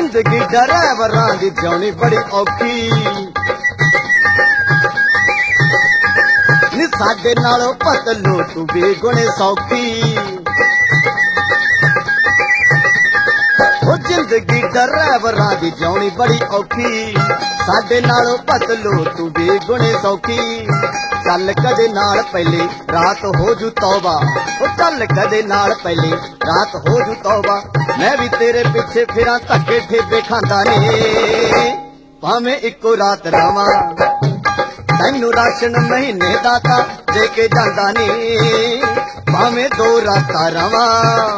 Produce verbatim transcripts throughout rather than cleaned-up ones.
जिंदगी ड्राइवरां दी जिउणी बड़ी औखी नी साडे नालों पतलो तू बेगुणे सौखी ओ जिंदगी ड्राइवरां दी जिउणी बड़ी औखी साडे नालों पतलो तू बेगुणे सौखी चल कदे नाल पहले रात हो जू तौबा ओ चल कदे नाल पहले रात हो जू तौबा मैं भी तेरे पिछे फिरां धक्के ठेबे खांदा ने भावें इक्को रात रवां तैनू राशन महीने दाता दे के जांदा नी भावें दो रातां रवां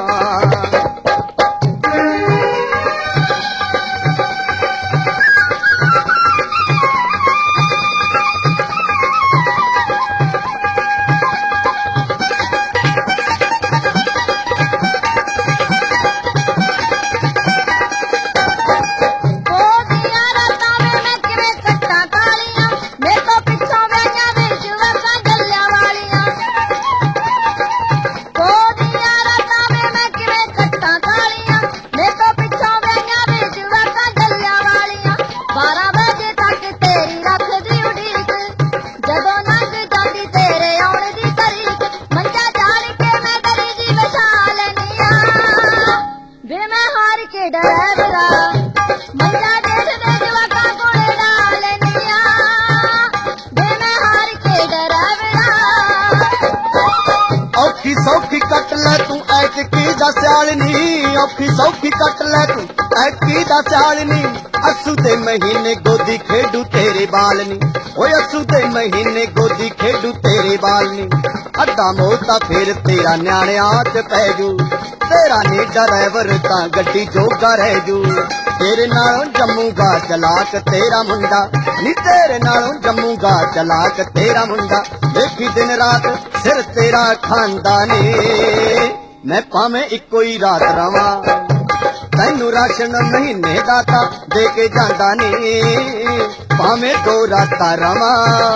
औखी सौखी कट लै तू ऐतकी दा स्यालनी औखी सौखी कट लै तू ऐतकी दा स्यालनी असू दे महीने गोदी खेडू तेरे बालनी ओए असू दे महीने गोदी खेडू तेरे बालनी अद्धा मोता फिर तेरा न्याणिया च पै जू तेरा नी ड्राइवर तां गड्डी जोगा रह जू तेरे नालों जम्मूगा चलाक तेरा मुंडा नी तेरे नालों जम्मूगा चलाक तेरा मुंडा देखी दिन रात सिर तेरा खांदा ने मैं भावें इक्को ही रात रवां तैनू राशन महीने दाता दे के जांदा नी भावें दो रातां रवां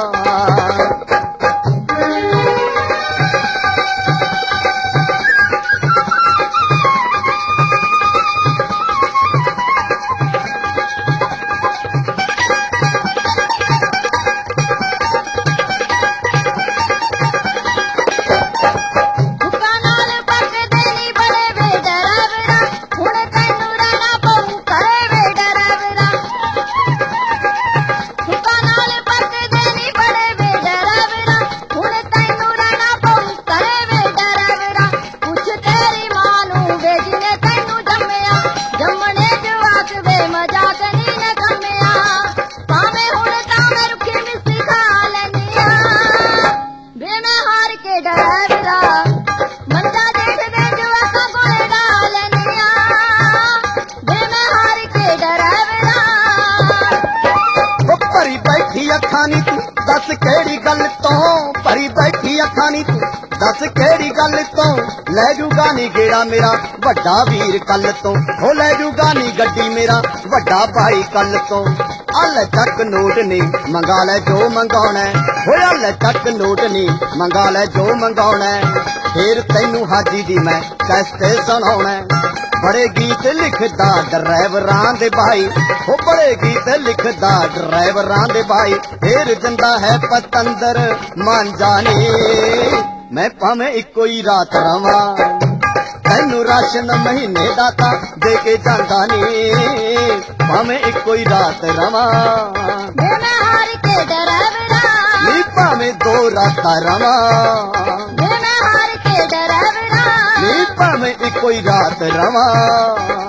अखानी तू दस केड़ी गल तो भरी बैठी अखानी तू दस केड़ी गल तो लै जूगा नी गेड़ा मेरा वड्डा वीर कल तो हो लै जूगा नी गड्डी मेरा वड्डा भाई कल तो अल तक नोट नी मंगा लै जो मंगाउणा हो अल तक नोट नी मंगा लै जो मंगाउणा फिर तैनू हाजी दी मैं कैस्टे सुनाउणा बड़े गीत लिखदा ड्राइवरां दे भाई हो बड़े गीत लिखदा ड्राइवरां दे भाई फिर जंदा है पतंदर मान जाने मैं भावें इक्को ही रात रवां तैनू राशन महीने दाता दे के जांदा नी भावें इक्को ही रात रवां नी भावें दो रातां रवां नी भावें इक्को ही रात रवां।